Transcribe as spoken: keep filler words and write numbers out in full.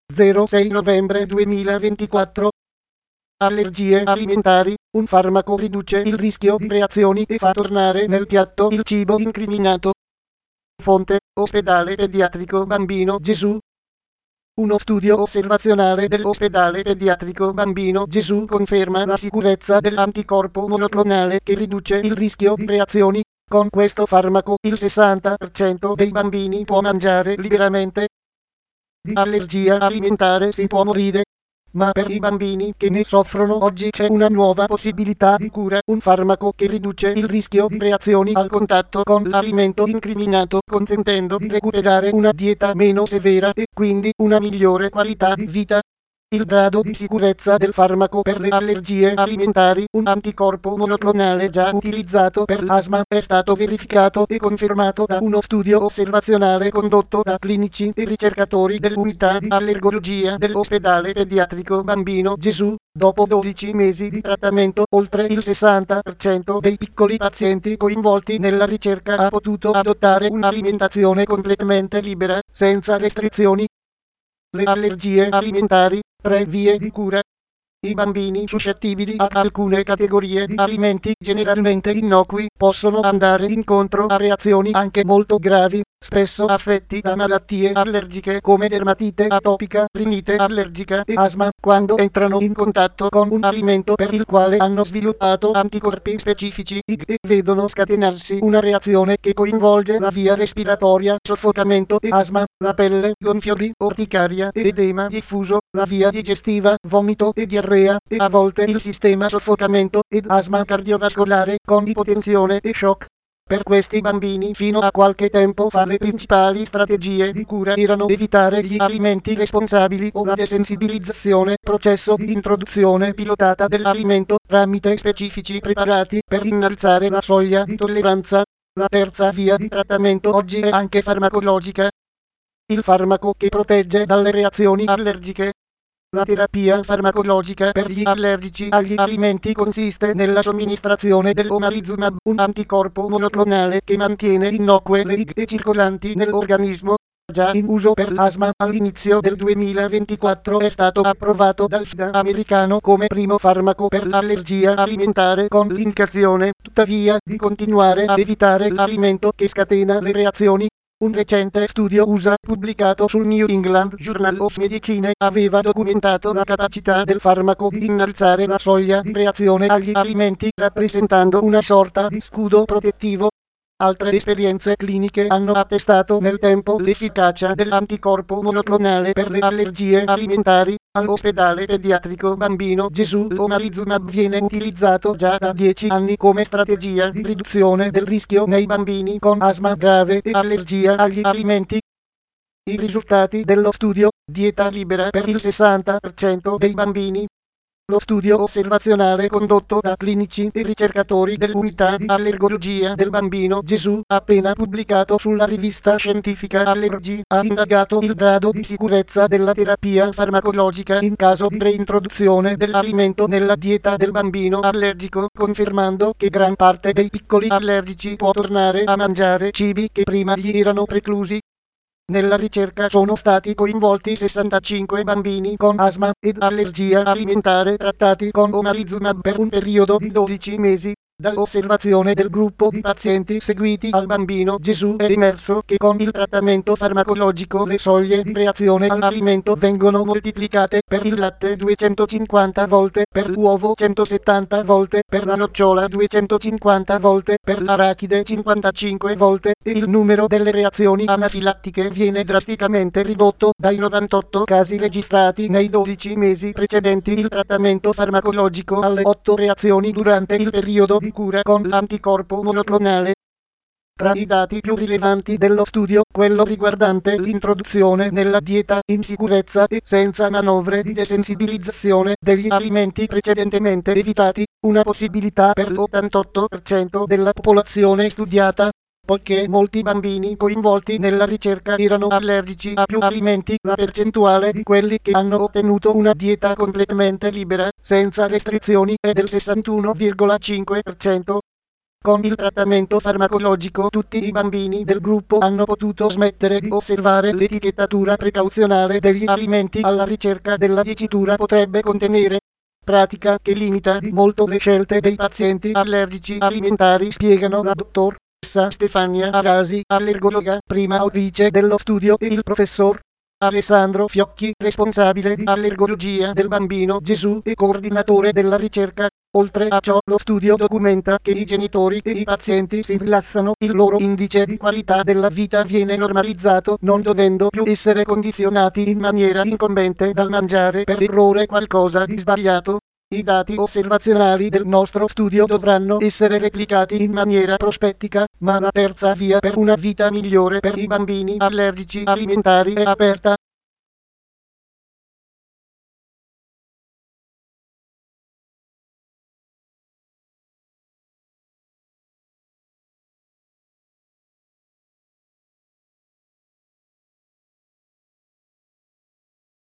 zero sei novembre duemilaventiquattro. Allergie alimentari. Un farmaco riduce il rischio di reazioni e fa tornare nel piatto il cibo incriminato. Fonte: Ospedale Pediatrico Bambino Gesù. Uno studio osservazionale dell'Ospedale Pediatrico Bambino Gesù conferma la sicurezza dell'anticorpo monoclonale che riduce il rischio di reazioni. Con questo farmaco il sessanta per cento dei bambini può mangiare liberamente. Di allergia alimentare si può morire, ma per i bambini che ne soffrono oggi c'è una nuova possibilità di cura, un farmaco che riduce il rischio di reazioni al contatto con l'alimento incriminato, consentendo di recuperare una dieta meno severa e quindi una migliore qualità di vita. Il grado di sicurezza del farmaco per le allergie alimentari, un anticorpo monoclonale già utilizzato per l'asma, è stato verificato e confermato da uno studio osservazionale condotto da clinici e ricercatori dell'unità di allergologia dell'Ospedale Pediatrico Bambino Gesù. Dopo dodici mesi di trattamento, oltre il sessanta per cento dei piccoli pazienti coinvolti nella ricerca ha potuto adottare un'alimentazione completamente libera, senza restrizioni. Le allergie alimentari. Tre vie di cura. I bambini suscettibili a alcune categorie di alimenti generalmente innocui possono andare incontro a reazioni anche molto gravi, spesso affetti da malattie allergiche come dermatite atopica, rinite allergica e asma, quando entrano in contatto con un alimento per il quale hanno sviluppato anticorpi specifici I G e vedono scatenarsi una reazione che coinvolge la via respiratoria, soffocamento e asma, la pelle, gonfiori, orticaria ed edema diffuso, la via digestiva, vomito e diarrea, e a volte il sistema soffocamento ed asma cardiovascolare con ipotensione e shock. Per questi bambini fino a qualche tempo fa le principali strategie di cura erano evitare gli alimenti responsabili o la desensibilizzazione, processo di introduzione pilotata dell'alimento tramite specifici preparati per innalzare la soglia di tolleranza. La terza via di trattamento oggi è anche farmacologica. Il farmaco che protegge dalle reazioni allergiche. La terapia farmacologica per gli allergici agli alimenti consiste nella somministrazione dell'omalizumab, un anticorpo monoclonale che mantiene innocue le I G E circolanti nell'organismo. Già in uso per l'asma, all'inizio del duemilaventiquattro è stato approvato dal F D A americano come primo farmaco per l'allergia alimentare con l'indicazione, tuttavia, di continuare a evitare l'alimento che scatena le reazioni. Un recente studio U S A, pubblicato sul New England Journal of Medicine, aveva documentato la capacità del farmaco di innalzare la soglia di reazione agli alimenti, rappresentando una sorta di scudo protettivo. Altre esperienze cliniche hanno attestato nel tempo l'efficacia dell'anticorpo monoclonale per le allergie alimentari. All'Ospedale Pediatrico Bambino Gesù l'omalizumab viene utilizzato già da dieci anni come strategia di riduzione del rischio nei bambini con asma grave e allergia agli alimenti. I risultati dello studio, dieta libera per il sessanta per cento dei bambini. Lo studio osservazionale condotto da clinici e ricercatori dell'unità di allergologia del Bambino Gesù, appena pubblicato sulla rivista scientifica Allergy, ha indagato il grado di sicurezza della terapia farmacologica in caso di reintroduzione dell'alimento nella dieta del bambino allergico, confermando che gran parte dei piccoli allergici può tornare a mangiare cibi che prima gli erano preclusi. Nella ricerca sono stati coinvolti sessantacinque bambini con asma ed allergia alimentare trattati con omalizumab per un periodo di dodici mesi. Dall'osservazione del gruppo di pazienti seguiti al Bambino Gesù è emerso che con il trattamento farmacologico le soglie di reazione all'alimento vengono moltiplicate per il latte duecentocinquanta volte, per l'uovo centosettanta volte, per la nocciola duecentocinquanta volte, per l'arachide cinquantacinque volte, e il numero delle reazioni anafilattiche viene drasticamente ridotto dai novantotto casi registrati nei dodici mesi precedenti il trattamento farmacologico alle otto reazioni durante il periodo di cura con l'anticorpo monoclonale. Tra i dati più rilevanti dello studio, quello riguardante l'introduzione nella dieta in sicurezza e senza manovre di desensibilizzazione degli alimenti precedentemente evitati, una possibilità per l'ottantotto per cento della popolazione studiata. Poiché molti bambini coinvolti nella ricerca erano allergici a più alimenti, la percentuale di quelli che hanno ottenuto una dieta completamente libera, senza restrizioni, è del sessantuno virgola cinque per cento. Con il trattamento farmacologico tutti i bambini del gruppo hanno potuto smettere di osservare l'etichettatura precauzionale degli alimenti alla ricerca della dicitura potrebbe contenere. Pratica che limita di molto le scelte dei pazienti allergici alimentari, spiegano la dottoressa Stefania Arasi, allergologa, prima autrice dello studio, e il professor Alessandro Fiocchi, responsabile di allergologia del Bambino Gesù e coordinatore della ricerca. Oltre a ciò, lo studio documenta che i genitori e i pazienti si rilassano, il loro indice di qualità della vita viene normalizzato, non dovendo più essere condizionati in maniera incombente dal mangiare per errore qualcosa di sbagliato. I dati osservazionali del nostro studio dovranno essere replicati in maniera prospettica, ma la terza via per una vita migliore per i bambini allergici alimentari è aperta.